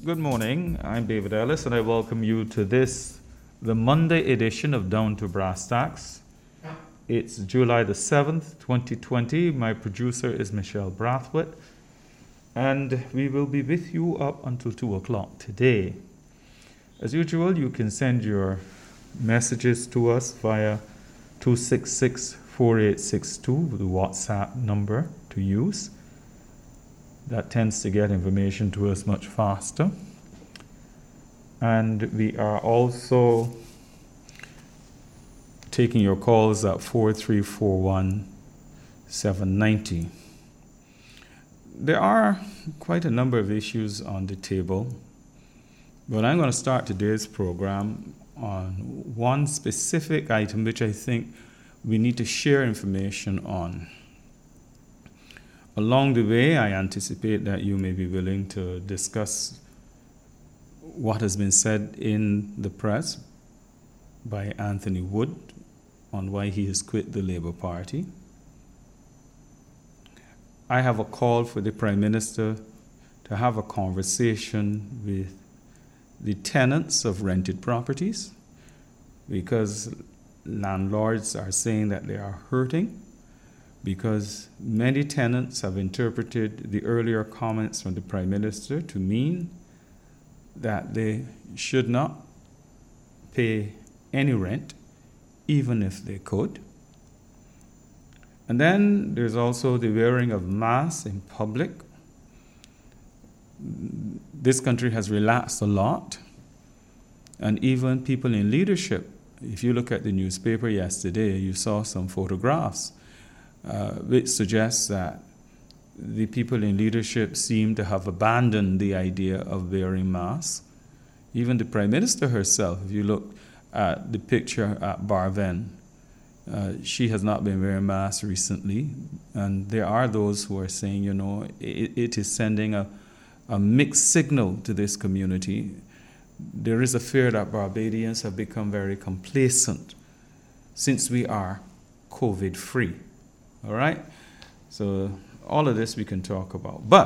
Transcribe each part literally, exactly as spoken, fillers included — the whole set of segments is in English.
Good morning. I'm David Ellis, and I welcome you to this, the Monday edition of Down to Brass Tacks. It's July the seventh, twenty twenty. My producer is Michelle Brathwaite, and we will be with you up until two o'clock today. As usual, you can send your messages to us via two six six, four eight six two, the WhatsApp number to use. That tends to get information to us much faster. And we are also taking your calls at four three four one, seven nine zero. There are quite a number of issues on the table, but I'm going to start today's program on one specific item which I think we need to share information on. Along the way, I anticipate that you may be willing to discuss what has been said in the press by Anthony Wood on why he has quit the Labour Party. I have a call for the Prime Minister to have a conversation with the tenants of rented properties, because landlords are saying that they are hurting, because many tenants have interpreted the earlier comments from the Prime Minister to mean that they should not pay any rent, even if they could. And then there's also the wearing of masks in public. This country has relaxed a lot, and even people in leadership, if you look at the newspaper yesterday, you saw some photographs Uh, which suggests that the people in leadership seem to have abandoned the idea of wearing masks. Even the Prime Minister herself, if you look at the picture at Barven, uh, she has not been wearing masks recently. And there are those who are saying, you know, it, it is sending a, a mixed signal to this community. There is a fear that Barbadians have become very complacent since we are COVID-free. All right? So all of this we can talk about. But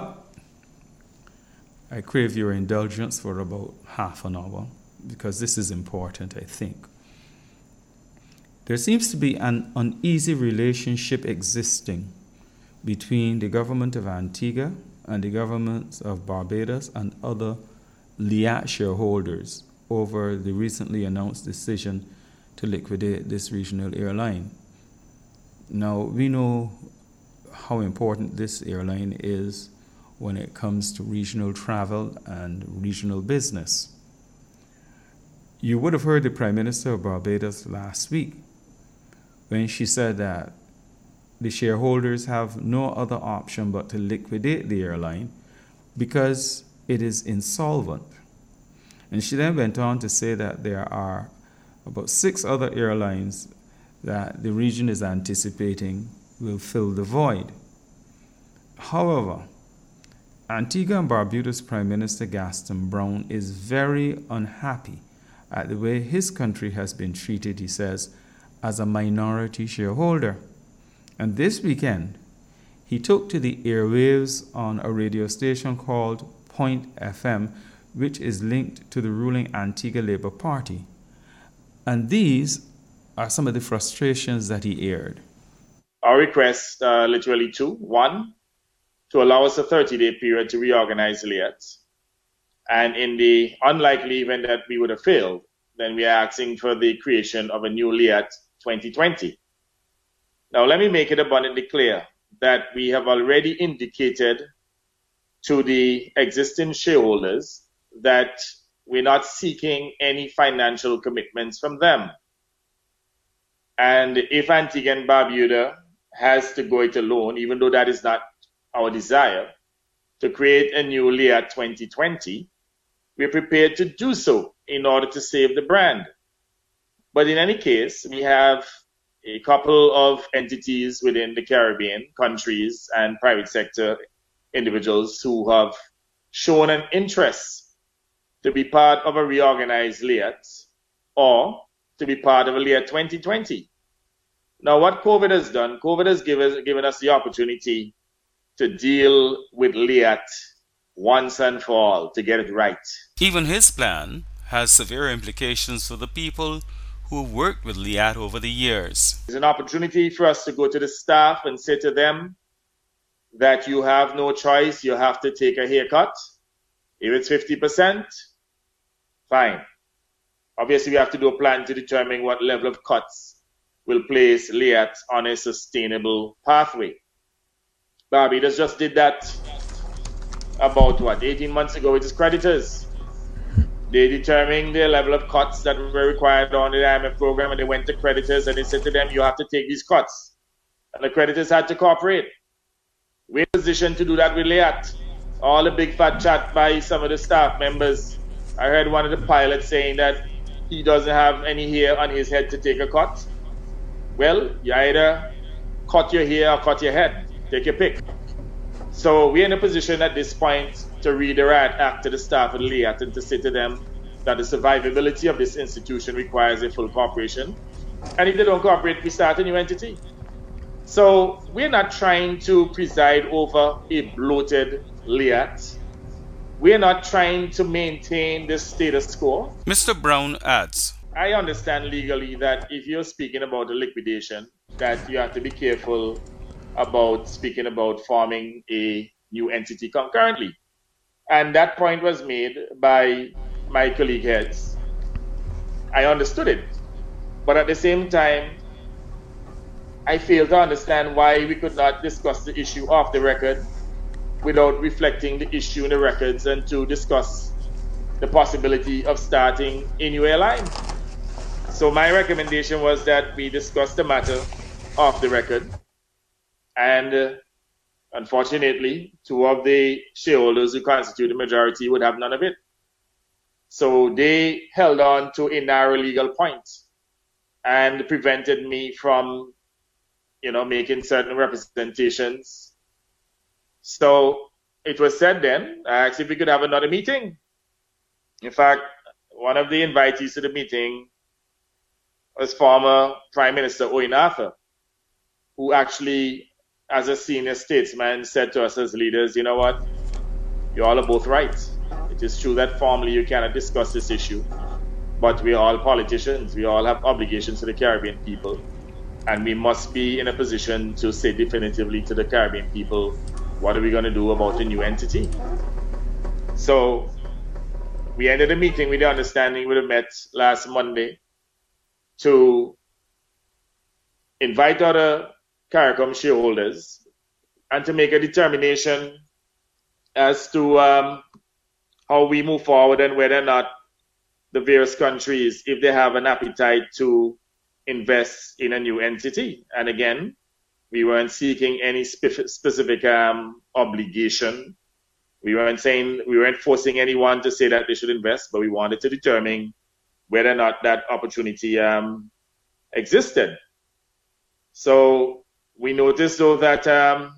I crave your indulgence for about half an hour, because this is important, I think. There seems to be an uneasy relationship existing between the government of Antigua and the governments of Barbados and other L I A T shareholders over the recently announced decision to liquidate this regional airline. Now, we know how important this airline is when it comes to regional travel and regional business. You would have heard the Prime Minister of Barbados last week when she said that the shareholders have no other option but to liquidate the airline because it is insolvent. And she then went on to say that there are about six other airlines that the region is anticipating will fill the void. However, Antigua and Barbuda's Prime Minister Gaston Brown is very unhappy at the way his country has been treated, he says, as a minority shareholder. And this weekend, he took to the airwaves on a radio station called Point F M, which is linked to the ruling Antigua Labour Party. And these are some of the frustrations that he aired. Our request, uh, literally two. One, to allow us a thirty-day period to reorganize L I A T. And in the unlikely event that we would have failed, then we are asking for the creation of a new L I A T twenty twenty. Now, let me make it abundantly clear that we have already indicated to the existing shareholders that we're not seeking any financial commitments from them. And if Antigua and Barbuda has to go it alone, even though that is not our desire, to create a new L I A T twenty twenty, we're prepared to do so in order to save the brand. But in any case, we have a couple of entities within the Caribbean countries and private sector individuals who have shown an interest to be part of a reorganized L I A T or to be part of a L I A T twenty twenty. Now, what COVID has done, COVID has given, given us the opportunity to deal with L I A T once and for all to get it right. Even his plan has severe implications for the people who worked with Liat over the years. It's an opportunity for us to go to the staff and say to them that you have no choice, you have to take a haircut. If it's fifty percent, fine. Obviously, we have to do a plan to determine what level of cuts will place Liat on a sustainable pathway. Barbados just did that about, what, eighteen months ago with its creditors. They determined the level of cuts that were required on the I M F program, and they went to creditors and they said to them, you have to take these cuts. And the creditors had to cooperate. We're in a position to do that with Liat. All the big fat chat by some of the staff members. I heard one of the pilots saying that he doesn't have any hair on his head to take a cut. Well, you either cut your hair or cut your head. Take your pick. So we're in a position at this point to read the right act to the staff of Liat and to say to them that the survivability of this institution requires a full cooperation. And if they don't cooperate, we start a new entity. So we're not trying to preside over a bloated Liat. We're not trying to maintain the status quo. Mister Brown adds, I understand legally that if you're speaking about a liquidation, that you have to be careful about speaking about forming a new entity concurrently. And that point was made by my colleague heads. I understood it. But at the same time, I fail to understand why we could not discuss the issue off the record without reflecting the issue in the records and to discuss the possibility of starting a new airline. So my recommendation was that we discuss the matter off the record. And uh, unfortunately, two of the shareholders who constitute the majority would have none of it. So they held on to a narrow legal point and prevented me from, you know, making certain representations. So it was said then, I asked if we could have another meeting. In fact, one of the invitees to the meeting was former Prime Minister Owen Arthur, who actually, as a senior statesman, said to us as leaders, you know what, you all are both right. It is true that formally you cannot discuss this issue, but we are all politicians. We all have obligations to the Caribbean people, and we must be in a position to say definitively to the Caribbean people, what are we going to do about the new entity? So we ended the meeting with the understanding we would have met last Monday to invite other CARICOM shareholders and to make a determination as to um, how we move forward and whether or not the various countries, if they have an appetite to invest in a new entity. And again, we weren't seeking any spe- specific um, obligation. We weren't saying, we weren't forcing anyone to say that they should invest, but we wanted to determine whether or not that opportunity um, existed. So we noticed, though, that um,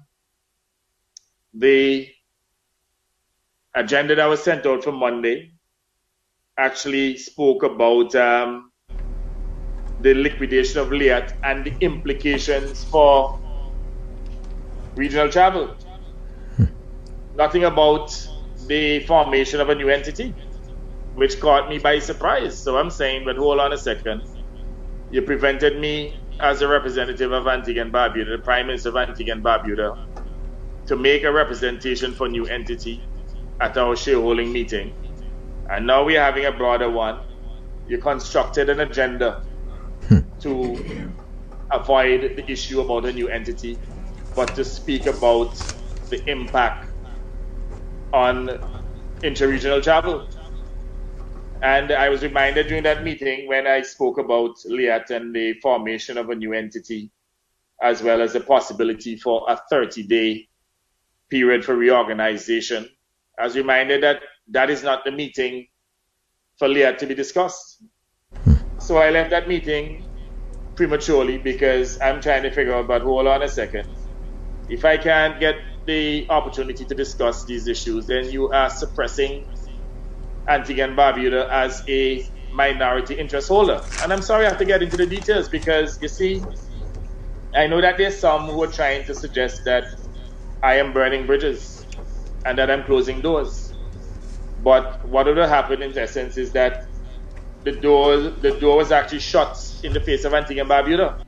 the agenda that was sent out for Monday actually spoke about um, the liquidation of Liat and the implications for regional travel. Nothing about the formation of a new entity, which caught me by surprise. So I'm saying, but hold on a second. You prevented me as a representative of Antigua and Barbuda, the Prime Minister of Antigua and Barbuda, to make a representation for new entity at our shareholding meeting. And now we're having a broader one. You constructed an agenda to avoid the issue about a new entity, but to speak about the impact on interregional travel. And I was reminded during that meeting when I spoke about Liat and the formation of a new entity, as well as the possibility for a thirty-day period for reorganization. I was reminded that that is not the meeting for Liat to be discussed. So I left that meeting prematurely because I'm trying to figure out, but hold on a second. If I can't get the opportunity to discuss these issues, then you are suppressing Antigua and Barbuda as a minority interest holder. And I'm sorry I have to get into the details because, you see, I know that there's some who are trying to suggest that I am burning bridges. and that I'm closing doors. But what would have happened in essence is that the door, the door was actually shut in the face of Antigua and Barbuda.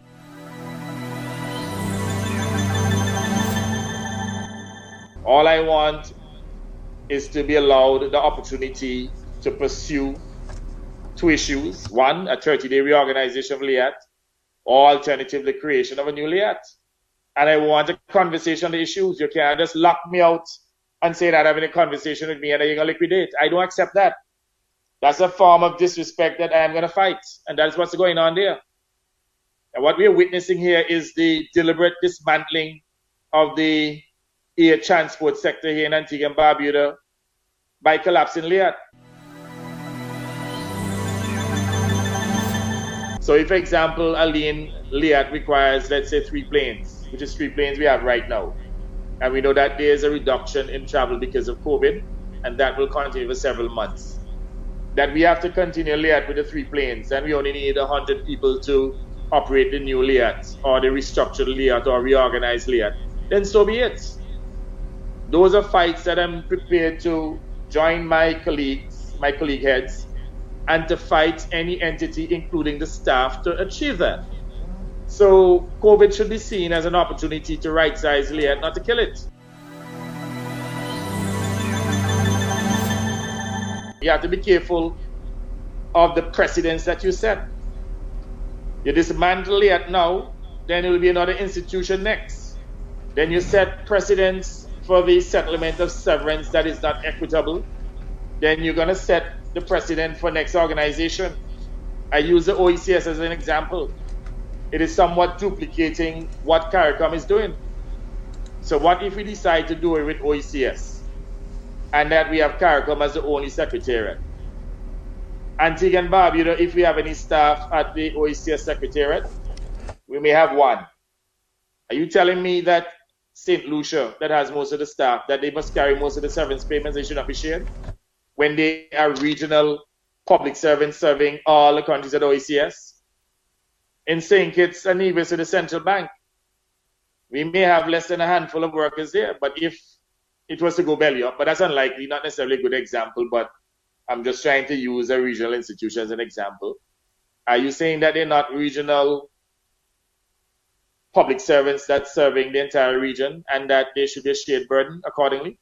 All I want is to be allowed the opportunity to pursue two issues. One, a thirty-day reorganization of LIAT, or alternatively, the creation of a new LIAT. And I want a conversation on the issues. You can't just lock me out and say that having a conversation with me and you're going to liquidate. I don't accept that. That's a form of disrespect that I am going to fight. And that's what's going on there. And what we are witnessing here is the deliberate dismantling of the air transport sector here in Antigua and Barbuda by collapsing LIAT. So if, for example, a lane LIAT requires, let's say, three planes, which is three planes we have right now, and we know that there is a reduction in travel because of COVID, and that will continue for several months, that we have to continue LIAT with the three planes, and we only need one hundred people to operate the new LIAT, or the restructured LIAT, or reorganized LIAT, then so be it. Those are fights that I'm prepared to join my colleagues, my colleague heads, and to fight any entity, including the staff, to achieve that. So COVID should be seen as an opportunity to right-size LIAT, not to kill it. You have to be careful of the precedents that you set. You dismantle LIAT now, then it will be another institution next. Then you set precedents for the settlement of severance that is not equitable. Then you're going to set the precedent for next organization. I use the O E C S as an example. It is somewhat duplicating what CARICOM is doing. So what if we decide to do it with O E C S and that we have CARICOM as the only secretariat? Antigua and Barbuda, if we have any staff at the O E C S secretariat, we may have one. Are you telling me that Saint Lucia, that has most of the staff, that they must carry most of the severance payments, they should not be shared? When they are regional public servants serving all the countries at O E C S? In Saint Kitts and Nevis with the central bank, we may have less than a handful of workers there, but if it was to go belly up, but that's unlikely, not necessarily a good example, but I'm just trying to use a regional institution as an example. Are you saying that they're not regional public servants that's serving the entire region and that they should be a shared burden accordingly?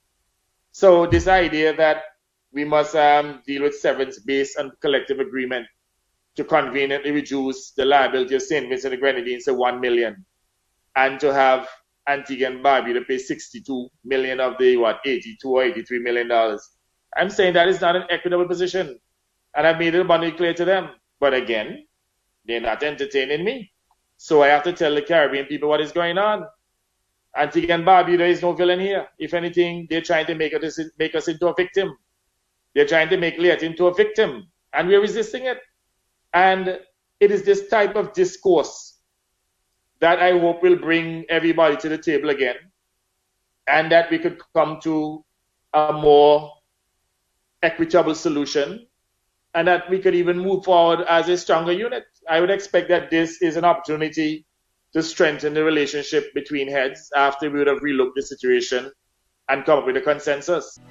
So this idea that we must um, deal with severance based on collective agreement to conveniently reduce the liability of Saint Vincent and the Grenadines to one million and to have Antigua and Barbuda pay sixty-two million of the, what, eighty-two or eighty-three million dollars. I'm saying that is not an equitable position. And I've made it abundantly clear to them. But again, they're not entertaining me. So I have to tell the Caribbean people what is going on. Antigua and Barbuda is no villain here. If anything, they're trying to make us, make us into a victim. They're trying to make LIAT into a victim. And we're resisting it. And it is this type of discourse that I hope will bring everybody to the table again, and that we could come to a more equitable solution, and that we could even move forward as a stronger unit. I would expect that this is an opportunity to strengthen the relationship between heads after we would have relooked the situation and come up with a consensus.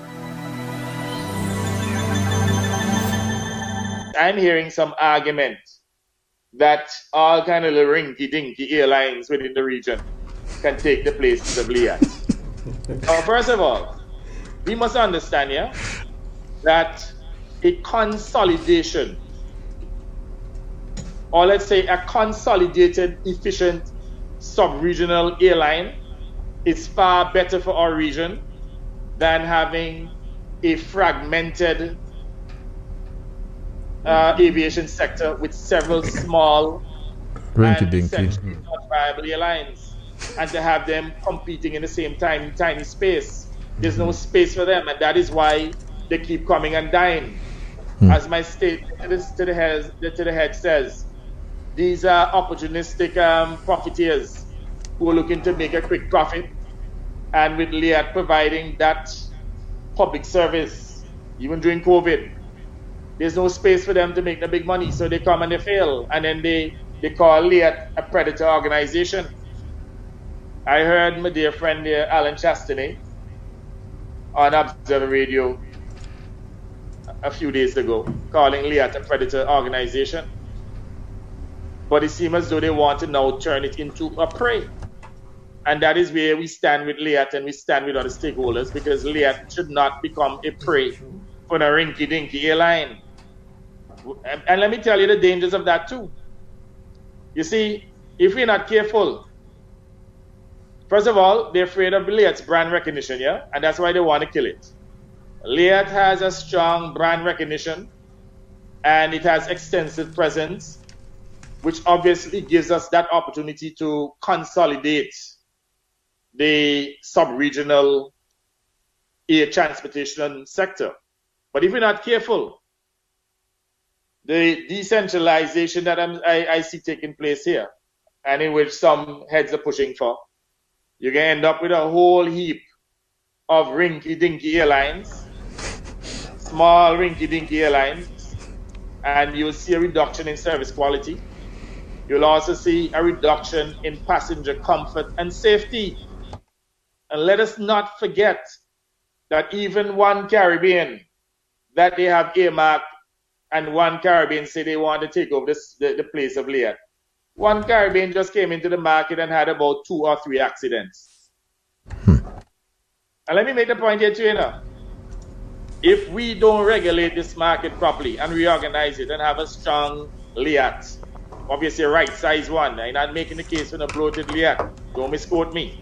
I'm hearing some argument that all kind of the rinky-dinky airlines within the region can take the places of LIAT. Now, first of all, we must understand here that a consolidation, or let's say a consolidated, efficient sub-regional airline is far better for our region than having a fragmented Uh, aviation sector with several small and essentially not viable airlines, and to have them competing in the same time, tiny space. There's no space for them, and that is why they keep coming and dying. Mm. As my statement to the, to, the head, to the head says, these are opportunistic um, profiteers who are looking to make a quick profit, and with LIAT providing that public service, even during COVID, there's no space for them to make the big money, so they come and they fail, and then they, they call LIAT a predator organization. I heard my dear friend there, Alan Chastanet, on Observer Radio a few days ago, calling Liat a predator organization. But it seems as though they want to now turn it into a prey. And that is where we stand with Liat and we stand with other stakeholders, because Liat should not become a prey for a rinky-dinky airline. And, and let me tell you the dangers of that too. You see, if we're not careful, first of all, they're afraid of Liat's brand recognition, yeah? And that's why they want to kill it. Liat has a strong brand recognition and it has extensive presence, which obviously gives us that opportunity to consolidate the sub-regional air transportation sector. But if we're not careful, the decentralization that I'm, I, I see taking place here, and in which some heads are pushing for, you're going to end up with a whole heap of rinky-dinky airlines, small rinky-dinky airlines, and you'll see a reduction in service quality. You'll also see a reduction in passenger comfort and safety. And let us not forget that even One Caribbean, that they have earmarked, and One Caribbean say they want to take over this, the, the place of Liat. One Caribbean just came into the market and had about two or three accidents. Hmm. And let me make the point here too, you know. If we don't regulate this market properly and reorganize it and have a strong Liat, obviously a right size one, I'm not making the case for a bloated Liat, don't misquote me.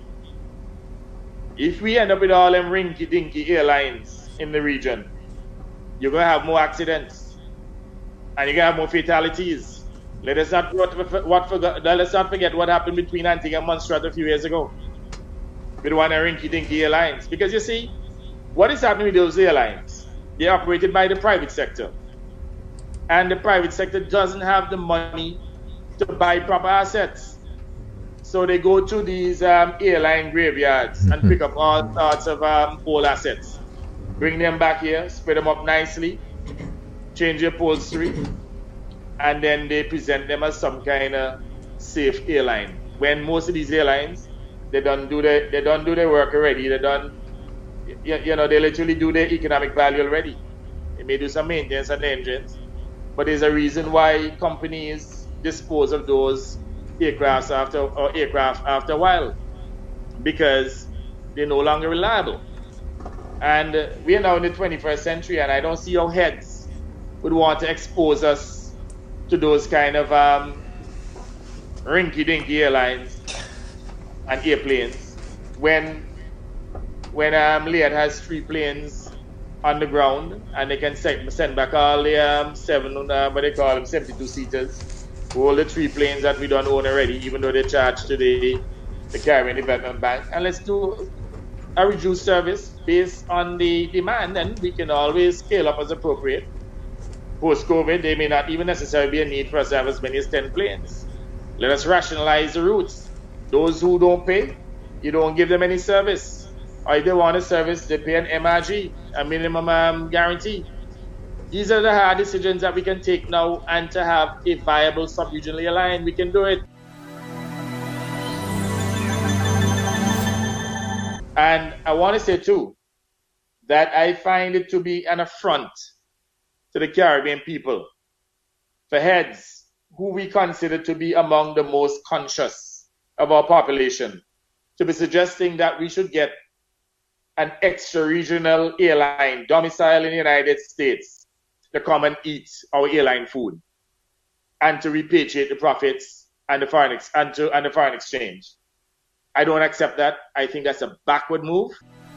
If we end up with all them rinky-dinky airlines in the region, you're going to have more accidents and you're going to have more fatalities. Let us not what, what forget, let us not forget what happened between Antigua and Montserrat a few years ago with one of rinky-dinky airlines. Because you see, what is happening with those airlines? They're operated by the private sector. And the private sector doesn't have the money to buy proper assets. So they go to these um, airline graveyards and pick up all sorts of um, old assets. Bring them back here, spread them up nicely, change the upholstery, and then they present them as some kind of safe airline. When most of these airlines, they don't do the, they don't do their work already. They don't, you, you know, they literally do their economic value already. They may do some maintenance on the engines, but there's a reason why companies dispose of those aircraft after or aircraft after a while, because they're no longer reliable. And uh, we are now in the twenty-first century, and I don't see how heads would want to expose us to those kind of um, rinky-dinky airlines and airplanes when when um, Liat has three planes on the ground and they can send, send back all the um, seven, uh, what they call them, seventy-two seaters, all the three planes that we don't own already, even though they charge to the, the Caribbean Development Bank. And let's do a reduced service based on the demand, and we can always scale up as appropriate. Post-COVID, there may not even necessarily be a need for us to have as many as ten planes. Let us rationalize the routes. Those who don't pay, you don't give them any service. Or if they want a service, they pay an M R G, a minimum um, guarantee. These are the hard decisions that we can take now, and to have a viable sub-regional airline, we can do it. And I want to say too, that I find it to be an affront to the Caribbean people, for heads who we consider to be among the most conscious of our population, to be suggesting that we should get an extra-regional airline domiciled in the United States to come and eat our airline food and to repatriate the profits and the foreign, ex- and, to, and the foreign exchange. I don't accept that. I think that's a backward move.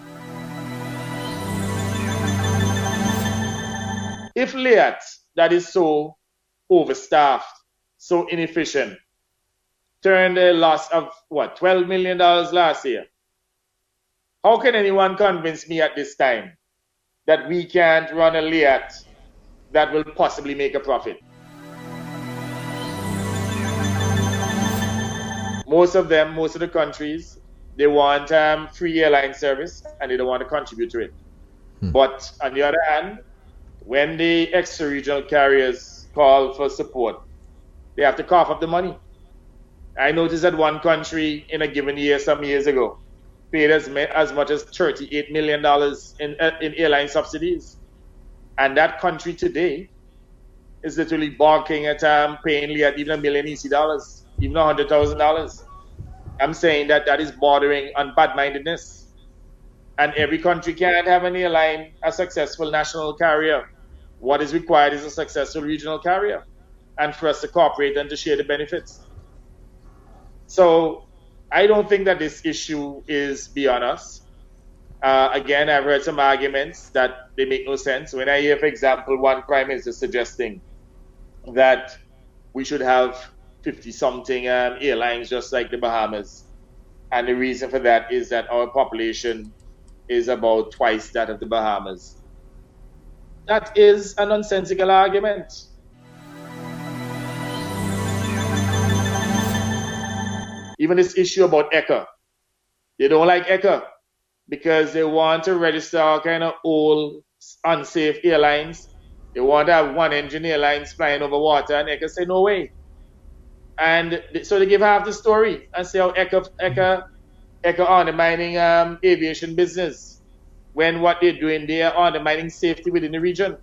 If Liat, that is so overstaffed, so inefficient, turned a loss of, what, twelve million dollars last year, how can anyone convince me at this time that we can't run a Liat that will possibly make a profit? Most of them, most of the countries, they want um, free airline service and they don't want to contribute to it. Hmm. But on the other hand, when the extra-regional carriers call for support, they have to cough up the money. I noticed that one country in a given year, some years ago, paid as, as much as thirty-eight million dollars in, uh, in airline subsidies. And that country today is literally balking at um, paying Liat even a million E C dollars, even one hundred thousand dollars. I'm saying that that is bordering on bad-mindedness. And every country can't have an airline, a successful national carrier. What is required is a successful regional carrier, and for us to cooperate and to share the benefits. So I don't think that this issue is beyond us. Uh, again, I've heard some arguments that they make no sense. When I hear, for example, one prime minister suggesting that we should have fifty-something um, airlines just like the Bahamas, and the reason for that is that our population is about twice that of the Bahamas. That is a nonsensical argument. Even this issue about E C A, they don't like E C A because they want to register all kind of old, unsafe airlines. They want to have one-engine airlines flying over water, and E C A say, no way. And so they give half the story and say how E C A, E C A, E C A undermining um, aviation business, when what they're doing, they are undermining safety within the region.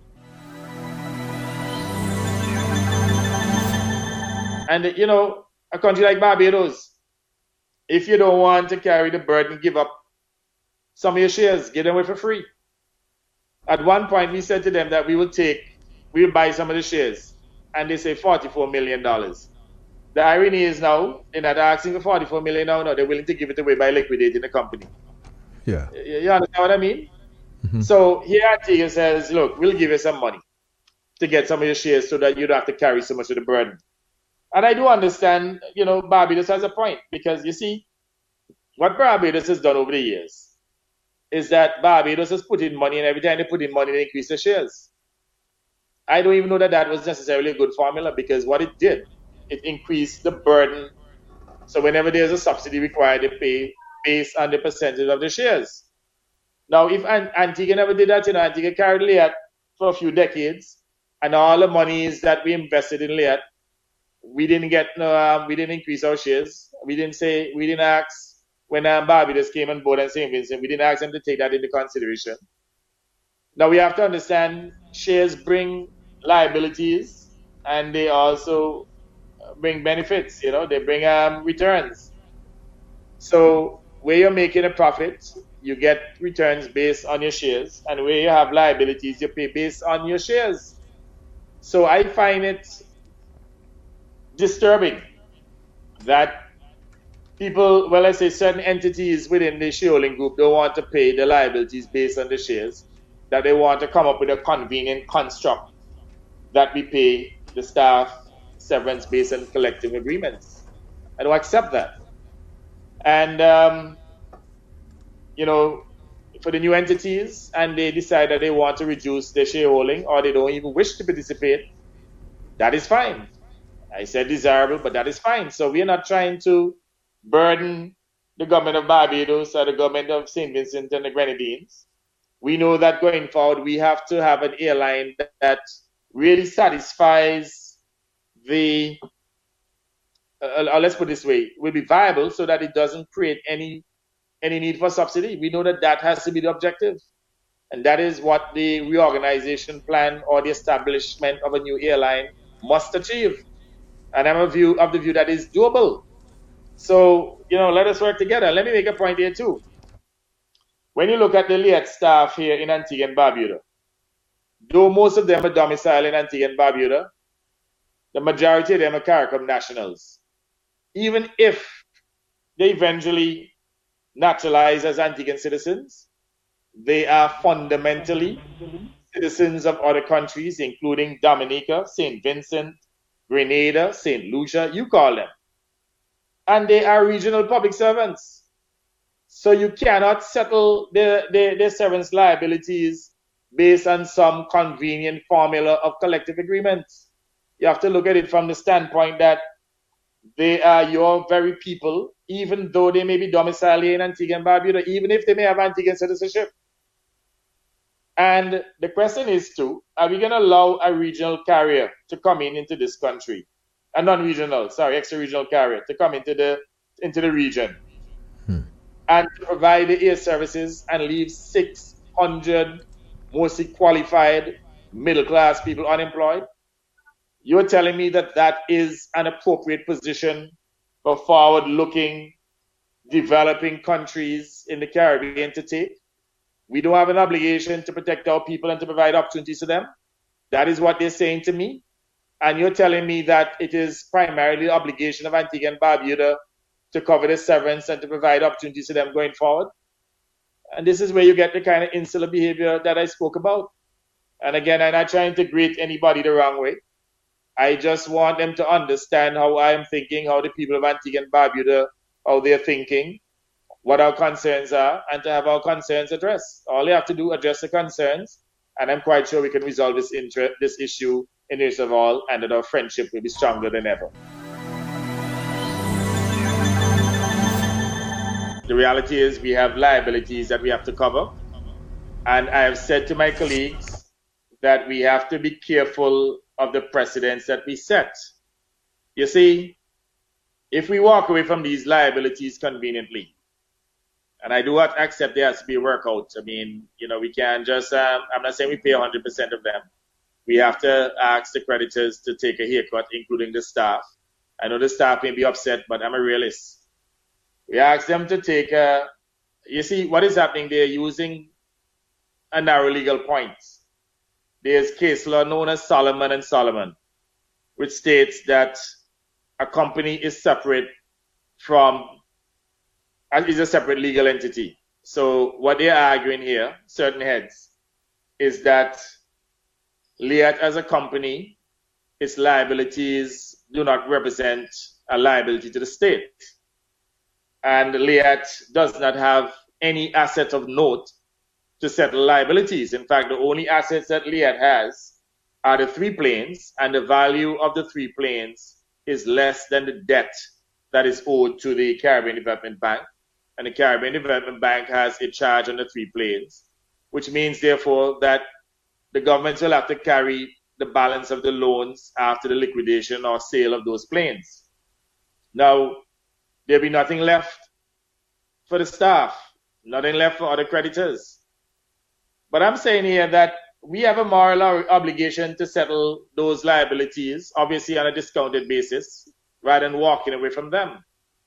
And, you know, a country like Barbados, if you don't want to carry the burden, give up some of your shares, give them away for free. At one point, we said to them that we will take, we will buy some of the shares, and they say forty-four million dollars. The irony is now, they're not asking for forty-four million dollars now, no, they're willing to give it away by liquidating the company. Yeah. You understand what I mean? Mm-hmm. So here Antigua says, look, we'll give you some money to get some of your shares so that you don't have to carry so much of the burden. And I do understand, you know, Barbados has a point, because you see, what Barbados has done over the years is that Barbados has put in money, and every time they put in money, they increase their shares. I don't even know that that was necessarily a good formula, because what it did, it increased the burden. So whenever there's a subsidy required, they pay based on the percentage of the shares. Now, if Antigua never did that, you know, Antigua carried Liat for a few decades, and all the monies that we invested in Liat, we didn't get, no, um, we didn't increase our shares. We didn't say, we didn't ask when um, Barbados came on board and Saint Vincent, we didn't ask them to take that into consideration. Now we have to understand, shares bring liabilities, and they also bring benefits. You know, they bring um, returns. So where you're making a profit, you get returns based on your shares, and where you have liabilities, you pay based on your shares. So I find it disturbing that people, well, let's say certain entities within the shareholding group don't want to pay the liabilities based on the shares, that they want to come up with a convenient construct that we pay the staff severance based on collective agreements. I don't accept that. And, um, you know, for the new entities, and they decide that they want to reduce their shareholding, or they don't even wish to participate, that is fine. I said desirable, but that is fine. So we are not trying to burden the government of Barbados or the government of Saint Vincent and the Grenadines. We know that going forward, we have to have an airline that, that really satisfies the, uh, let's put it this way, will be viable so that it doesn't create any any need for subsidy. We know that that has to be the objective. And that is what the reorganization plan or the establishment of a new airline must achieve. And I'm a view of the view that is doable. So, you know, let us work together. Let me make a point here too. When you look at the Liat staff here in Antigua and Barbuda, though most of them are domiciled in Antigua and Barbuda, the majority of them are CARICOM nationals. Even if they eventually naturalize as Antiguan citizens, they are fundamentally citizens of other countries, including Dominica, Saint Vincent, Grenada, Saint Lucia, you call them. And they are regional public servants. So you cannot settle their, their, their servants' liabilities based on some convenient formula of collective agreements. You have to look at it from the standpoint that they are your very people, even though they may be domiciled in Antigua and Barbuda, even if they may have Antiguan citizenship. And the question is too, are we going to allow a regional carrier to come in into this country? A non-regional, sorry, extra-regional carrier to come into the into the region. Hmm. and to provide the air services and leave six hundred mostly qualified middle-class people unemployed? You're telling me that that is an appropriate position for forward-looking, developing countries in the Caribbean to take? We don't have an obligation to protect our people and to provide opportunities to them. That is what they're saying to me. And you're telling me that it is primarily the obligation of Antigua and Barbuda to cover the severance and to provide opportunities to them going forward. And this is where you get the kind of insular behavior that I spoke about. And again, I'm not trying to greet anybody the wrong way. I just want them to understand how I am thinking, how the people of Antigua and Barbuda, how they're thinking, what our concerns are, and to have our concerns addressed. All they have to do is address the concerns, and I'm quite sure we can resolve this, inter- this issue in the interest of all, and that our friendship will be stronger than ever. The reality is we have liabilities that we have to cover, and I have said to my colleagues that we have to be careful of the precedents that we set. You see, if we walk away from these liabilities conveniently, and I do not accept there has to be a workout. I mean, you know, we can't just, um, I'm not saying we pay one hundred percent of them. We have to ask the creditors to take a haircut, including the staff. I know the staff may be upset, but I'm a realist. We ask them to take a, you see, what is happening? They're using a narrow legal point. There's case law known as Solomon and Solomon, which states that a company is separate from, is a separate legal entity. So what they're arguing here, certain heads, is that Liat as a company, its liabilities do not represent a liability to the state. And Liat does not have any asset of note to settle liabilities. In fact, the only assets that Liat has are the three planes, and the value of the three planes is less than the debt that is owed to the Caribbean Development Bank. And the Caribbean Development Bank has a charge on the three planes, which means, therefore, that the government will have to carry the balance of the loans after the liquidation or sale of those planes. Now, there'll be nothing left for the staff, nothing left for other creditors. But I'm saying here that we have a moral obligation to settle those liabilities, obviously on a discounted basis, rather than walking away from them.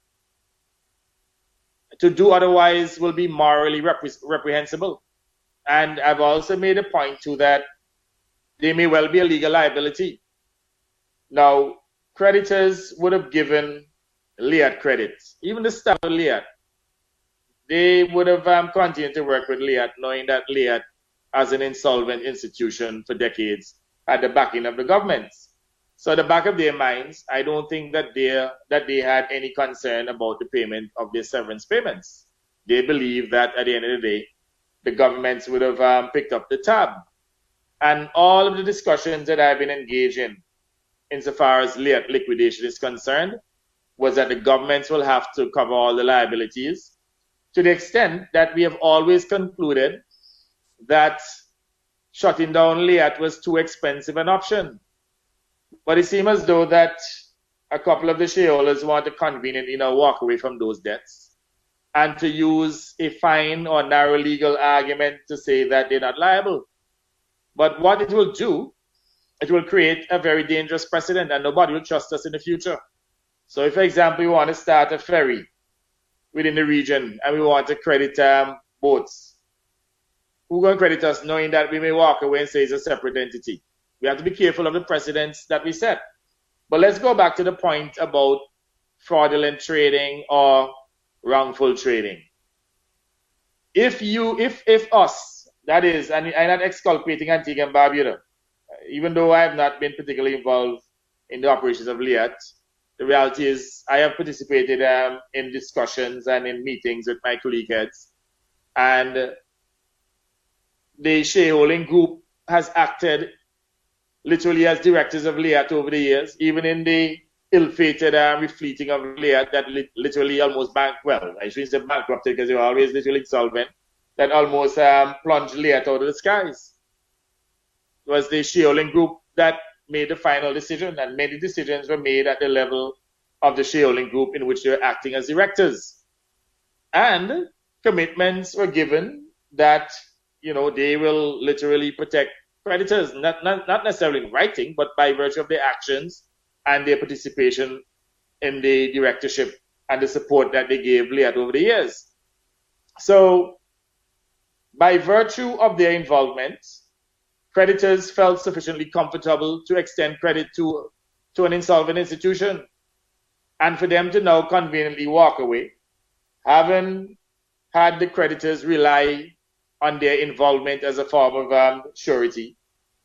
To do otherwise will be morally repre- reprehensible. And I've also made a point too that there may well be a legal liability. Now, creditors would have given Liat credit, even the staff of Liat. They would have um, continued to work with Liat, knowing that Liat, as an insolvent institution for decades, had the backing of the government. So at the back of their minds, I don't think that they that they had any concern about the payment of their severance payments. They believe that at the end of the day, the governments would have um, picked up the tab. And all of the discussions that I've been engaged in, insofar as Liat liquidation is concerned, was that the governments will have to cover all the liabilities, to the extent that we have always concluded that shutting down Liat was too expensive an option. But it seems as though that a couple of the shareholders want to conveniently, you know, walk away from those debts and to use a fine or narrow legal argument to say that they're not liable. But what it will do, it will create a very dangerous precedent, and nobody will trust us in the future. So if, for example, we want to start a ferry within the region and we want to credit um, boats, who's going to credit us knowing that we may walk away and say it's a separate entity? We have to be careful of the precedents that we set. But let's go back to the point about fraudulent trading or wrongful trading. If you, if, if us, that is, and I'm not exculpating Antigua and Barbuda, even though I have not been particularly involved in the operations of Liat, the reality is I have participated um, in discussions and in meetings with my colleague heads, and the shareholding group has acted literally as directors of Liat over the years, even in the ill-fated um, refleeting of Liat that li- literally almost bank well, I shouldn't say bankrupted because they were always literally insolvent, that almost um, plunged Liat out of the skies. It was the shareholding group that made the final decision, and many decisions were made at the level of the shareholding group in which they were acting as directors. And commitments were given that, you know, they will literally protect creditors, not, not, not necessarily in writing, but by virtue of their actions and their participation in the directorship and the support that they gave Liat over the years. So, by virtue of their involvement, creditors felt sufficiently comfortable to extend credit to, to an insolvent institution, and for them to now conveniently walk away, having had the creditors rely on their involvement as a form of um, surety.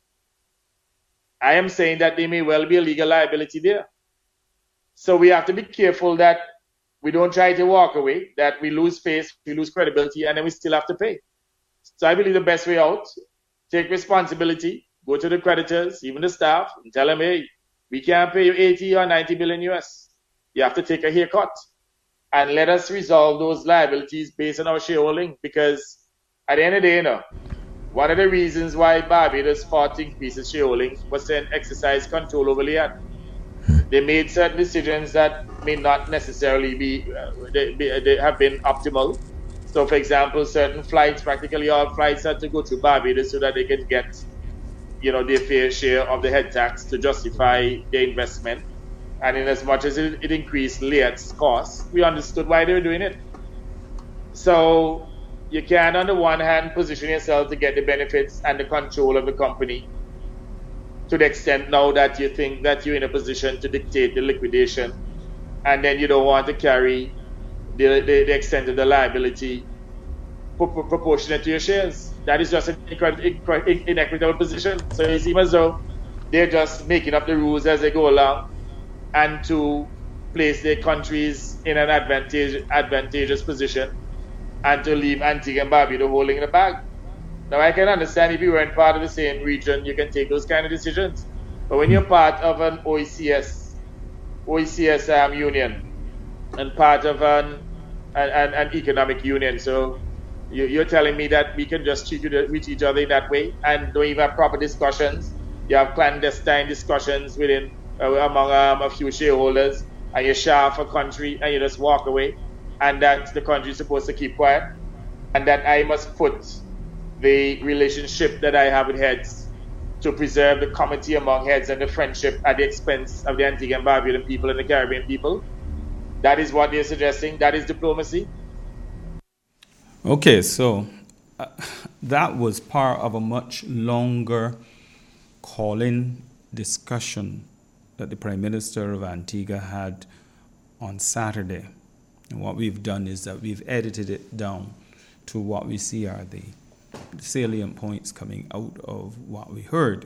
I am saying that there may well be a legal liability there. So we have to be careful that we don't try to walk away, that we lose face, we lose credibility, and then we still have to pay. So I believe the best way out, take responsibility, go to the creditors, even the staff, and tell them, hey, we can't pay you eighty or ninety billion U S. You have to take a haircut. And let us resolve those liabilities based on our shareholding, because at the end of the day, you know, one of the reasons why Barbados fought to increase its shareholding was to exercise control over Liat. They made certain decisions that may not necessarily be, uh, they, they have been optimal. So, for example, certain flights, practically all flights, had to go through Barbados so that they can get, you know, their fair share of the head tax to justify their investment. And in as much as it, it increased Liat's costs, we understood why they were doing it. So you can, on the one hand, position yourself to get the benefits and the control of the company to the extent now that you think that you're in a position to dictate the liquidation, and then you don't want to carry the, the, the extent of the liability proportionate to your shares. That is just an inequitable position. So it seems as though they're just making up the rules as they go along, and to place their countries in an advantage, advantageous position, and to leave Antigua and Barbuda holding the bag. Now, I can understand if you weren't part of the same region, you can take those kind of decisions. But when you're part of an O E C S, O E C S um, union, and part of an, an, an, an economic union, so you, you're telling me that we can just treat, you to, treat each other in that way and don't even have proper discussions. You have clandestine discussions within uh, among um, a few shareholders, and you shaft a country and you just walk away, and that the country is supposed to keep quiet, and that I must put the relationship that I have with heads to preserve the comity among heads and the friendship at the expense of the Antigua and Barbuda people and the Caribbean people. That is what they're suggesting. That is diplomacy. Okay, so uh, that was part of a much longer call-in discussion that the Prime Minister of Antigua had on Saturday. And what we've done is that we've edited it down to what we see are the salient points coming out of what we heard.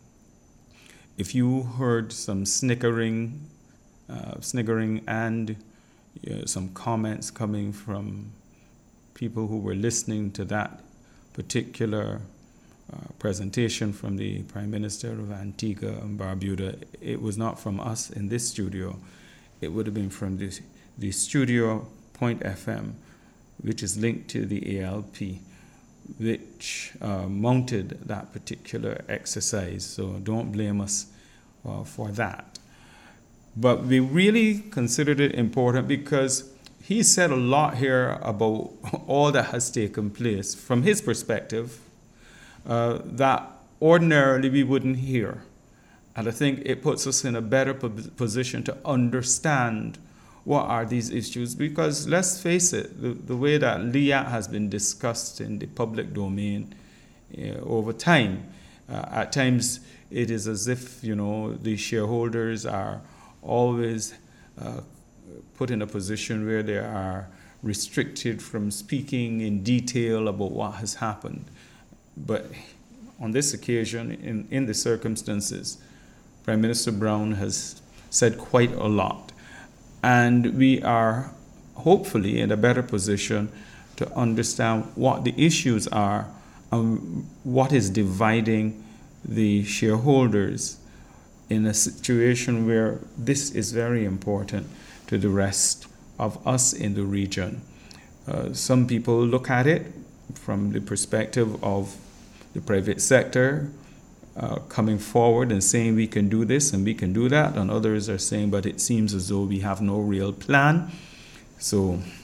If you heard some snickering, uh, sniggering and you know, some comments coming from people who were listening to that particular uh, presentation from the Prime Minister of Antigua and Barbuda, it was not from us in this studio. It would have been from the, the studio Point F M, which is linked to the A L P, which uh, mounted that particular exercise. So don't blame us uh, for that. But we really considered it important because he said a lot here about all that has taken place from his perspective uh, that ordinarily we wouldn't hear. And I think it puts us in a better po- position to understand what are these issues, because let's face it, the, the way that Liat has been discussed in the public domain uh, over time, uh, at times it is as if, you know, the shareholders are always uh, put in a position where they are restricted from speaking in detail about what has happened. But on this occasion, in, in the circumstances, Prime Minister Brown has said quite a lot. And we are hopefully in a better position to understand what the issues are and what is dividing the shareholders in a situation where this is very important to the rest of us in the region. Uh, some people look at it from the perspective of the private sector Uh, coming forward and saying we can do this and we can do that, and others are saying, but it seems as though we have no real plan. So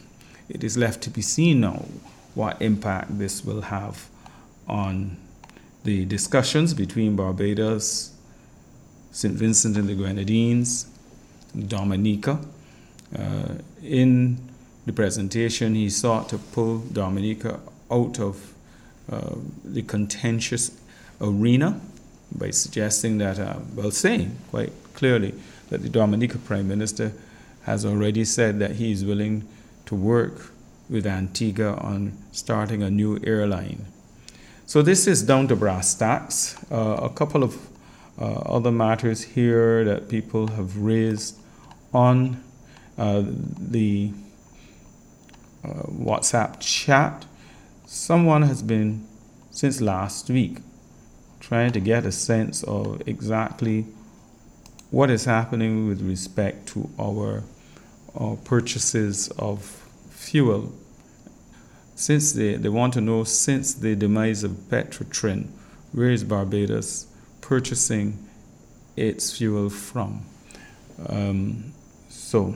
it is left to be seen now what impact this will have on the discussions between Barbados, Saint Vincent and the Grenadines, Dominica. Uh, in the presentation, he sought to pull Dominica out of uh, the contentious arena by suggesting that, uh, well, saying quite clearly that the Dominica Prime Minister has already said that he is willing to work with Antigua on starting a new airline. So this is down to brass tacks. Uh, a couple of uh, other matters here that people have raised on uh, the uh, WhatsApp chat. Someone has been, since last week, trying to get a sense of exactly what is happening with respect to our, our purchases of fuel. Since they, they want to know, since the demise of Petrotrin, where is Barbados purchasing its fuel from? Um, so,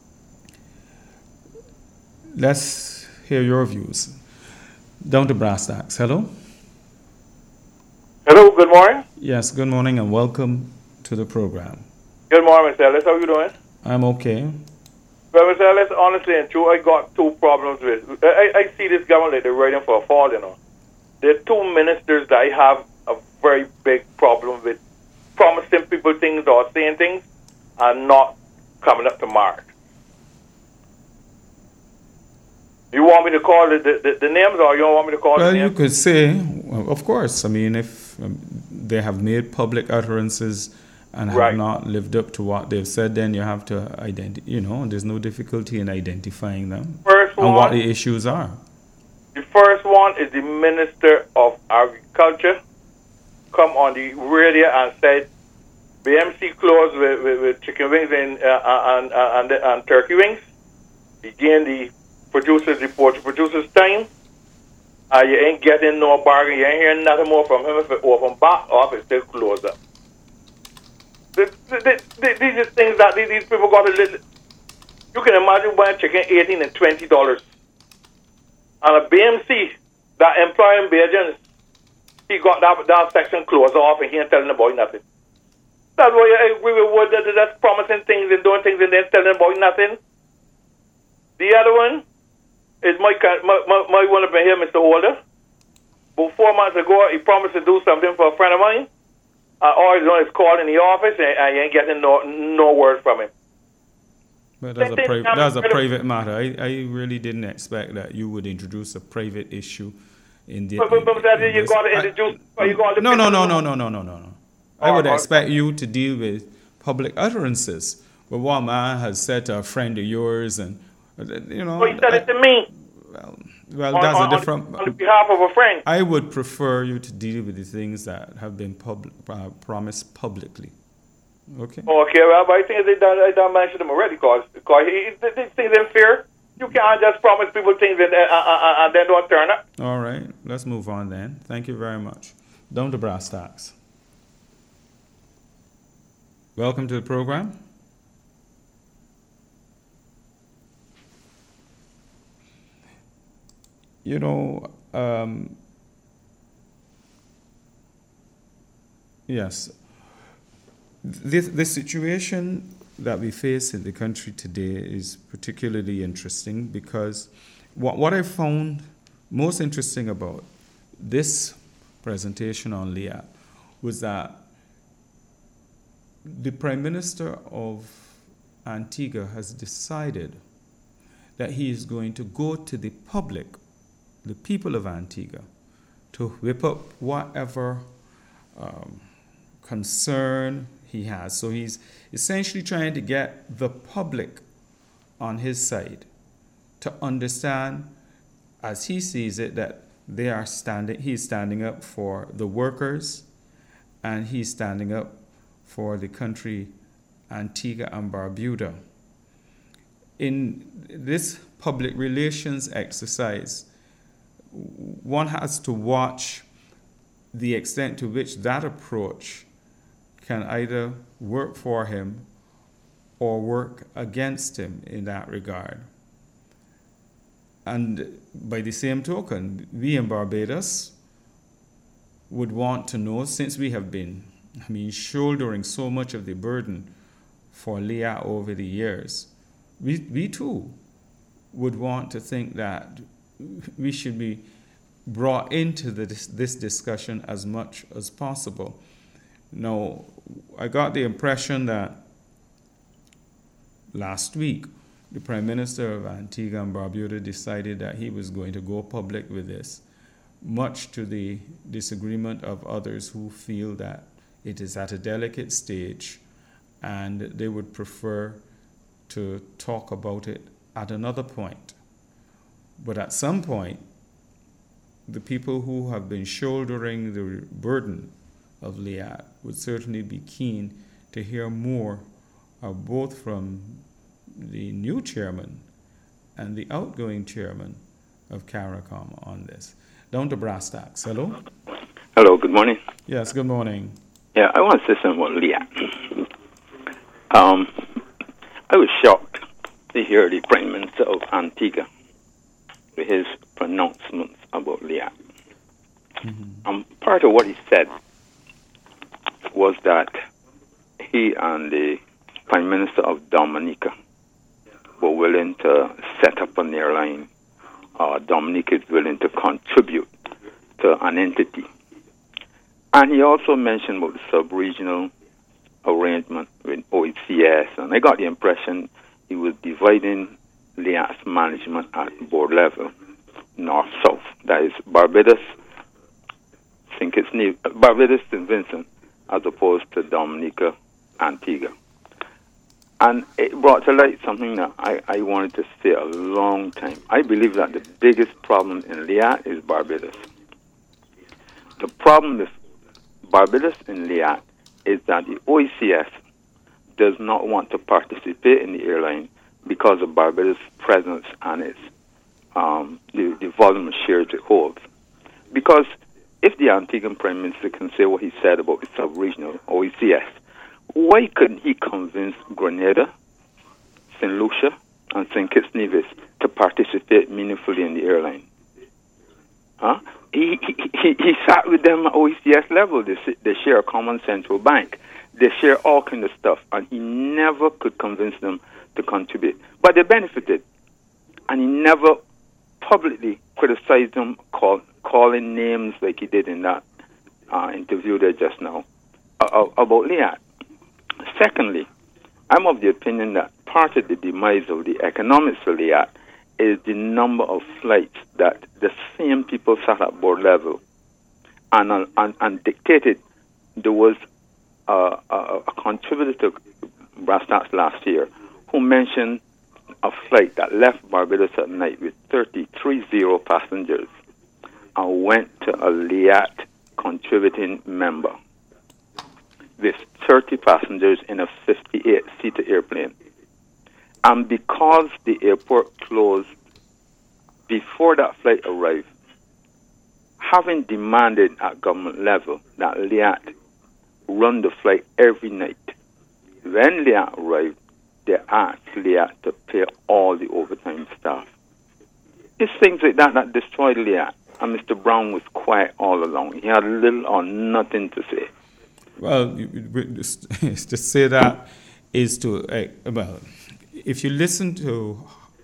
let's hear your views. Down to brass tacks. Hello? Hello, good morning. Yes, good morning and welcome to the program. Good morning, Mister Ellis. How are you doing? I'm okay. Well, Mister Ellis, honestly and true, I got two problems with. I, I see this government like they're waiting for a fall, you know. There are two ministers that I have a very big problem with, promising people things or saying things and not coming up to mark. You want me to call the, the, the names, or you don't want me to call well, the names? Well, you could say, well, of course. I mean, if um, they have made public utterances and have right. not lived up to what they've said, then you have to identify, you know, there's no difficulty in identifying them first and one, what the issues are. The first one is the Minister of Agriculture come on the radio and said B M C closed with, with, with chicken wings and, uh, and, uh, and, and turkey wings. Again, the producers report the producers' time. Uh, you ain't getting no bargain. You ain't hearing nothing more from him if it open back or if it's still closed up. These are things that these people got to listen. You can imagine buying chicken eighteen and twenty dollars, and a B M C that employing Bajans, he got that that section closed off and he ain't telling the boy nothing. That's why I agree with what that, that's promising things and doing things and then telling the boy nothing. The other one is my my my, my one up in here, Mister Holder. About four months ago, he promised to do something for a friend of mine. Uh, all he's doing is calling the office, and I ain't getting no no word from him. But that's a, pri- that's a private matter. I, I really didn't expect that you would introduce a private issue in the. But, but, but that you got to introduce. I, you got to no, no, no, no, no, no, no, no, no. I would expect you to deal with public utterances. But one man has said to a friend of yours, and you know. Well, he said I, it to me. Well, well, on, that's on, a different. On behalf of a friend. I would prefer you to deal with the things that have been pub- uh, promised publicly. Okay. Okay, well, but I think they done, they done mentioned them already, because these things ain't fair. You can't just promise people things and, uh, uh, and then don't turn up. All right, let's move on then. Thank you very much. Down to brass tacks. Welcome to the program. You know, um, yes, this, the situation that we face in the country today is particularly interesting because what, what I found most interesting about this presentation on L E A was that the Prime Minister of Antigua has decided that he is going to go to the public, the people of Antigua, to whip up whatever um, concern he has. So he's essentially trying to get the public on his side to understand, as he sees it, that they are standing, he's standing up for the workers and he's standing up for the country Antigua and Barbuda. In this public relations exercise, one has to watch the extent to which that approach can either work for him or work against him in that regard. And by the same token, we in Barbados would want to know, since we have been, I mean, shouldering so much of the burden for L E A over the years, we, we too would want to think that we should be brought into this, this discussion as much as possible. Now, I got the impression that last week, the Prime Minister of Antigua and Barbuda decided that he was going to go public with this, much to the disagreement of others who feel that it is at a delicate stage and they would prefer to talk about it at another point. But at some point, the people who have been shouldering the burden of L E A would certainly be keen to hear more, uh, both from the new chairman and the outgoing chairman of CARICOM on this. Down to brass tacks. Hello? Hello, good morning. Yes, good morning. Yeah, I want to say something about L E A. Um, I was shocked to hear the Prime Minister of Antigua with his pronouncements about L E A. Mm-hmm. Um, part of what he said was that he and the Prime Minister of Dominica were willing to set up an airline. Uh, Dominica is willing to contribute to an entity. And he also mentioned about the sub-regional arrangement with O E C S, and I got the impression he was dividing L E A's management at board level, north-south. That is Barbados, Saint Kitts, Barbados, Saint Vincent, as opposed to Dominica, Antigua. And it brought to light something that I, I wanted to say a long time. I believe that the biggest problem in L E A is Barbados. The problem with Barbados and L E A is that the O E C S does not want to participate in the airline because of Barbados' presence and its um, the, the volume of shares it holds. Because if the Antiguan Prime Minister can say what he said about the sub-regional O E C S, why couldn't he convince Grenada, Saint Lucia, and Saint Kitts Nevis to participate meaningfully in the airline? Huh? He, he, he, he sat with them at O E C S level. They, they share a common central bank. They share all kinds of stuff, and he never could convince them to contribute. But they benefited, and he never publicly criticized them, call, calling names like he did in that uh, interview there just now uh, about L E A. Secondly, I'm of the opinion that part of the demise of the economics of L E A is the number of flights that the same people sat at board level and uh, and, and dictated. There was uh, a, a contributor to Brass Tacks last year who mentioned a flight that left Barbados at night with thirty-three zero passengers and went to a L E A contributing member with thirty passengers in a fifty-eight seater airplane. And because the airport closed before that flight arrived, having demanded at government level that L E A run the flight every night, when L E A arrived, they asked L E A to pay all the overtime staff. It's things like that that destroyed L E A. And Mister Brown was quiet all along. He had little or nothing to say. Well, to say that is to, uh, well, if you listen to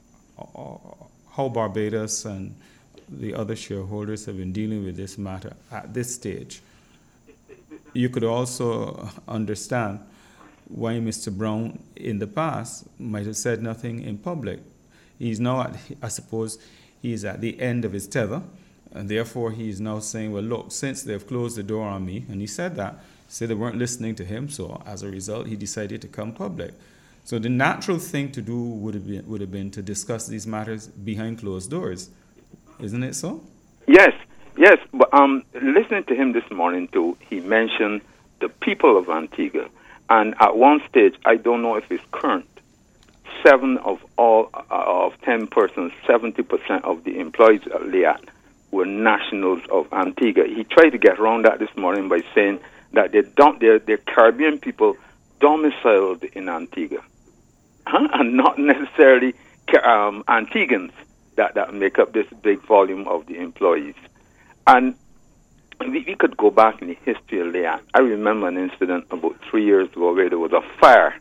how Barbados and the other shareholders have been dealing with this matter at this stage, you could also understand why Mister Brown in the past might have said nothing in public. He's now, at, I suppose, he's at the end of his tether, and therefore he's now saying, well, look, since they've closed the door on me, and he said that, said they weren't listening to him, so as a result, he decided to come public. So the natural thing to do would have been, would have been to discuss these matters behind closed doors. Isn't it so? Yes, yes. But um, listening to him this morning, too, he mentioned the people of Antigua. And at one stage, I don't know if it's current, seven of all uh, of ten persons, seventy percent of the employees at L E A were nationals of Antigua. He tried to get around that this morning by saying that they don't, they're, they're Caribbean people domiciled in Antigua, huh? And not necessarily um, Antiguans. that, that make up this big volume of the employees. And we, we could go back in the history of Liat. I remember an incident about three years ago where there was a fire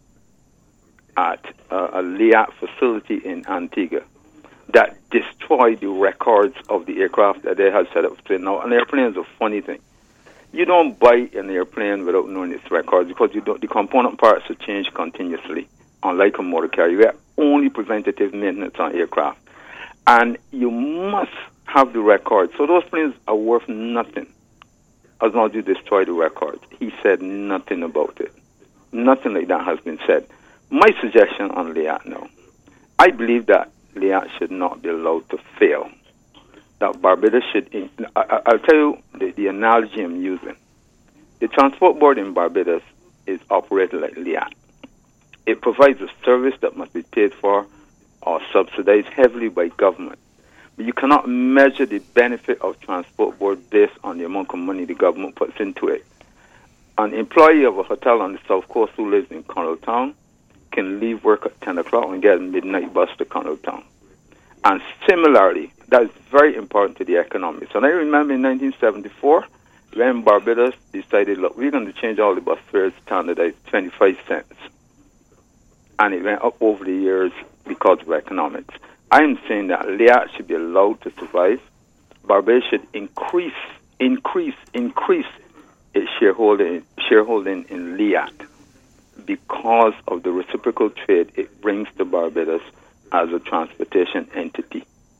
at uh, a Liat facility in Antigua that destroyed the records of the aircraft that they had set up. Now, an airplane is a funny thing. You don't buy an airplane without knowing its records because you don't, the component parts will change continuously, unlike a motor carrier. You have only preventative maintenance on aircraft. And you must have the records. So those planes are worth nothing as long as you destroy the records. He said nothing about it. Nothing like that has been said. My suggestion on Liat now, I believe that Liat should not be allowed to fail. That Barbados should, I, I'll tell you the, the analogy I'm using. The transport board in Barbados is operated like Liat. It provides a service that must be paid for or subsidized heavily by government. But you cannot measure the benefit of transport board based on the amount of money the government puts into it. An employee of a hotel on the South Coast who lives in Connaught Town can leave work at ten o'clock and get a midnight bus to Connaught Town. And similarly, that is very important to the economics. And I remember in nineteen seventy-four, when Barbados decided, look, we're going to change all the bus fares standardized twenty-five cents. And it went up over the years because of economics. I'm saying that Liat should be allowed to survive. Barbados should increase, increase, increase its shareholding, shareholding in Liat because of the reciprocal trade it brings to Barbados as a transportation entity.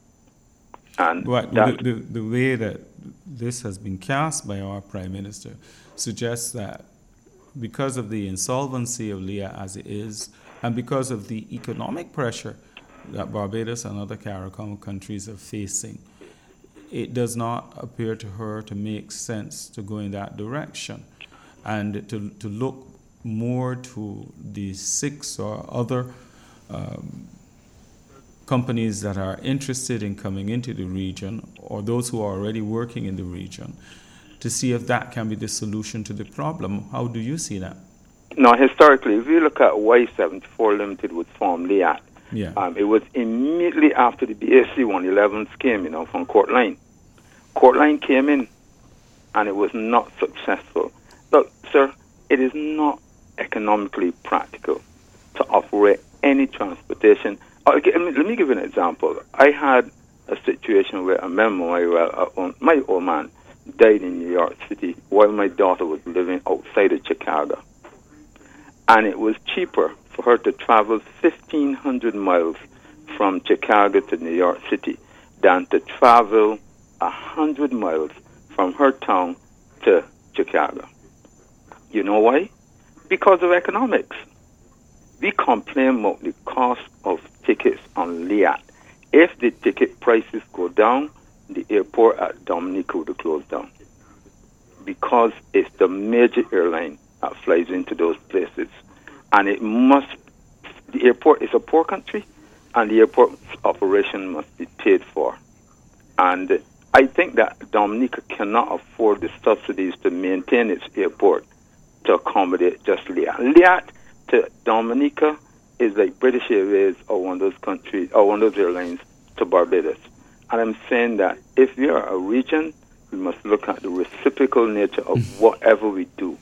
And right. the, the, the way that this has been cast by our Prime Minister suggests that because of the insolvency of Liat as it is, and because of the economic pressure that Barbados and other CARICOM countries are facing, it does not appear to her to make sense to go in that direction and to, to look more to the six or other um, companies that are interested in coming into the region or those who are already working in the region to see if that can be the solution to the problem. How do you see that? No, historically, if you look at Y seventy-four Limited was formed, Liat, yeah. um, it was immediately after the B A C one elevens came, you know, from Court Line. Court Line came in, and it was not successful. Look, sir, it is not economically practical to operate any transportation. Okay, let me give you an example. I had a situation where a member of my, my old man died in New York City while my daughter was living outside of Chicago. And it was cheaper for her to travel fifteen hundred miles from Chicago to New York City than to travel one hundred miles from her town to Chicago. You know why? Because of economics. We complain about the cost of tickets on Liat. If the ticket prices go down, the airport at Dominica would close down because it's the major airline that flies into those places. And it must, the airport is a poor country, and the airport's operation must be paid for. And I think that Dominica cannot afford the subsidies to maintain its airport to accommodate just Liat. Liat to Dominica is like British Airways or one of those countries or one of those airlines to Barbados. And I'm saying that if we are a region, we must look at the reciprocal nature of whatever we do.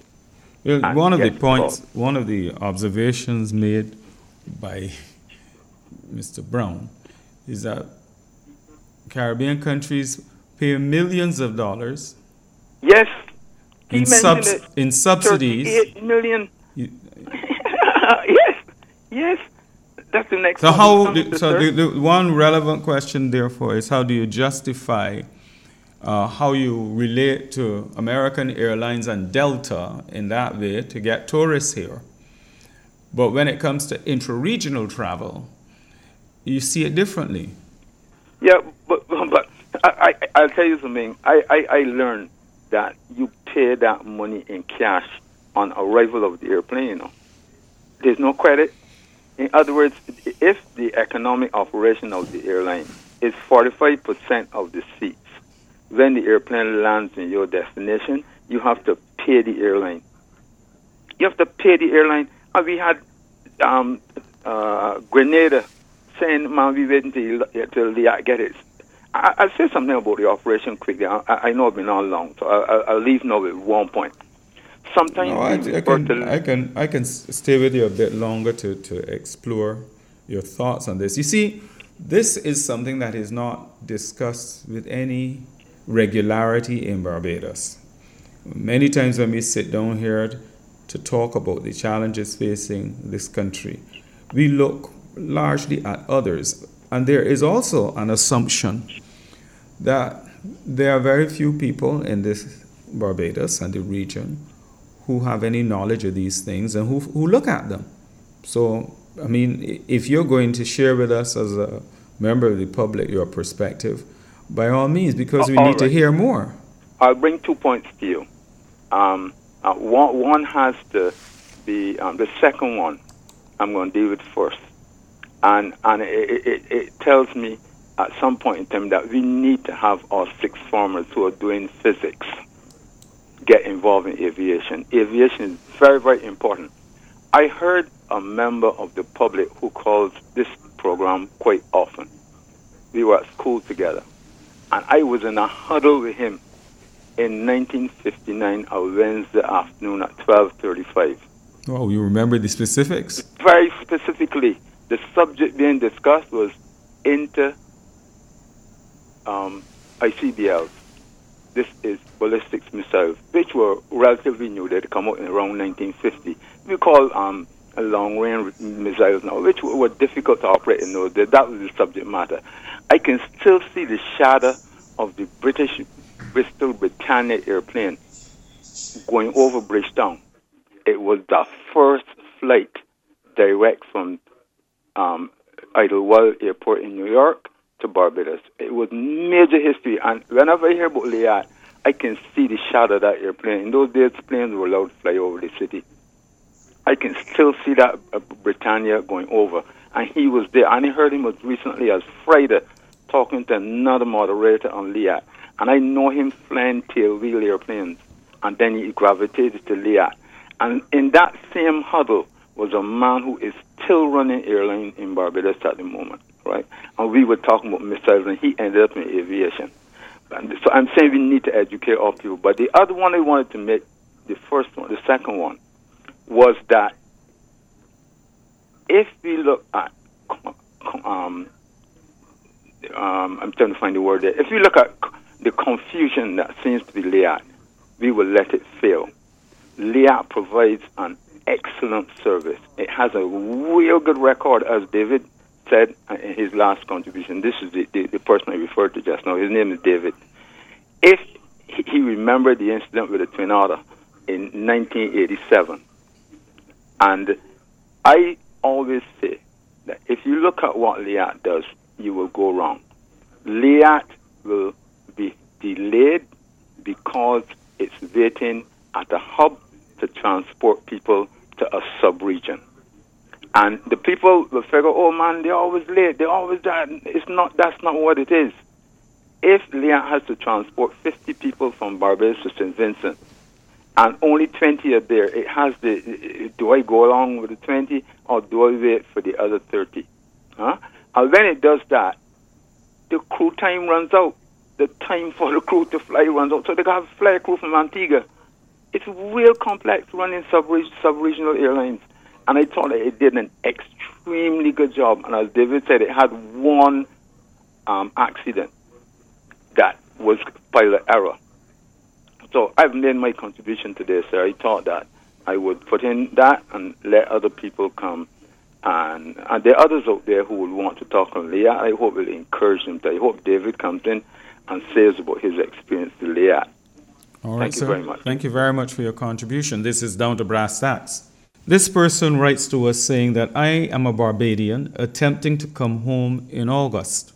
Well, one of the points, involved. one of the observations made by Mister Brown is that Caribbean countries pay millions of dollars. Yes. In, subs- in subsidies. thirty-eight million. You, yes. Yes. That's the next. So how? The, so the, the one relevant question, therefore, is how do you justify uh, how you relate to American Airlines and Delta in that way to get tourists here, but when it comes to intra-regional travel, you see it differently. Yeah, but but I, I I'll tell you something. I, I, I learned that you pay that money in cash on arrival of the airplane. You know, there's no credit. In other words, if the economic operation of the airline is forty-five percent of the seats, when the airplane lands in your destination, you have to pay the airline. You have to pay the airline. And we had um, uh, Grenada saying, man, we waiting till, till the I get it. I, I'll say something about the operation quickly. I, I know I've been on long, so I, I'll leave now with one point. Sometimes no, I, I, can, I can I can stay with you a bit longer to, to explore your thoughts on this. You see, this is something that is not discussed with any regularity in Barbados. Many times when we sit down here to talk about the challenges facing this country, we look largely at others. And there is also an assumption that there are very few people in this Barbados and the region who have any knowledge of these things and who, who look at them. So, I mean, if you're going to share with us as a member of the public your perspective, by all means, because we all need right. to hear more. I'll bring two points to you. Um, uh, one, one has to be, um, the second one, I'm going to deal with first. And and it, it, it tells me at some point in time that we need to have our sixth formers who are doing physics get involved in aviation. Aviation is very, very important. I heard a member of the public who calls this program quite often. We were at school together. And I was in a huddle with him in nineteen fifty-nine, a Wednesday afternoon at twelve thirty-five. Oh, you remember the specifics? Very specifically. The subject being discussed was inter um, I C B Ls. This is ballistic missiles, which were relatively new. They had come out in around nineteen fifty. We call um, long-range missiles now, which were difficult to operate in those days. That was the subject matter. I can still see the shadow of the British Bristol Britannia airplane going over Bridgetown. It was the first flight direct from Um, Idlewild Airport in New York to Barbados. It was major history, and whenever I hear about Liat, I can see the shadow of that airplane. In those days, planes were allowed to fly over the city. I can still see that uh, Britannia going over, and he was there. And I heard him as recently as Friday talking to another moderator on Liat, and I know him flying tail-wheel airplanes, and then he gravitated to Liat. And in that same huddle was a man who is still running airline in Barbados at the moment, right? And we were talking about missiles, and he ended up in aviation. And so I'm saying we need to educate all people. But the other one I wanted to make, the first one, the second one, was that if we look at, um, um, I'm trying to find the word there. If we look at the confusion that seems to be Liat, we will let it fail. Liat provides an excellent service. It has a real good record, as David said in his last contribution. This is the, the, the person I referred to just now. His name is David. If he, he remembered the incident with the Twin Otter in nineteen eighty-seven, and I always say that if you look at what Liat does, you will go wrong. Liat will be delayed because it's waiting at a hub to transport people to a sub-region. And the people will figure, oh man, they're always late, they're always that. It's not, that's not what it is. If Liat has to transport fifty people from Barbados to Saint Vincent, and only twenty are there, it has the, do I go along with the twenty, or do I wait for the other thirty? Huh? And when it does that, the crew time runs out. The time for the crew to fly runs out. So they got to fly a crew from Antigua. It's real complex running sub-reg- sub-regional airlines. And I thought that it did an extremely good job. And as David said, it had one um, accident that was pilot error. So I've made my contribution to this. So I thought that I would put in that and let other people come. And, and there are others out there who would want to talk on Liat. I hope we'll encourage them. I hope David comes in and says about his experience with Liat. All right, Thank you sir. very much. Thank you very much for your contribution. This is Down to Brass Tacks. This person writes to us saying that I am a Barbadian attempting to come home in August.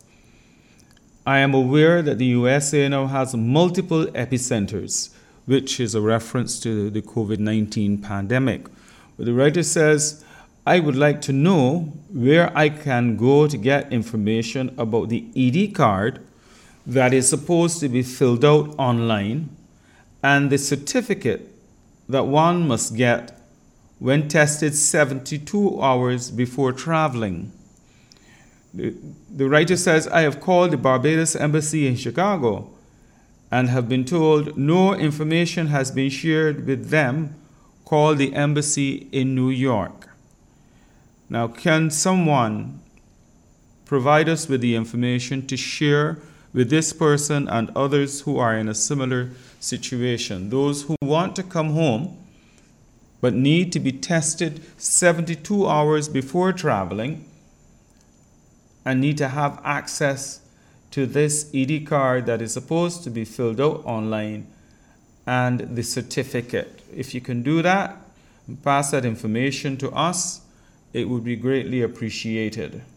I am aware that the U S A now has multiple epicenters, which is a reference to the COVID nineteen pandemic. But the writer says, I would like to know where I can go to get information about the E D card that is supposed to be filled out online and the certificate that one must get when tested seventy-two hours before traveling. The, the writer says, I have called the Barbados Embassy in Chicago and have been told no information has been shared with them. Call the embassy in New York. Now, can someone provide us with the information to share with this person and others who are in a similar situation? Those who want to come home but need to be tested seventy-two hours before traveling and need to have access to this E D card that is supposed to be filled out online and the certificate. If you can do that, pass that information to us, it would be greatly appreciated.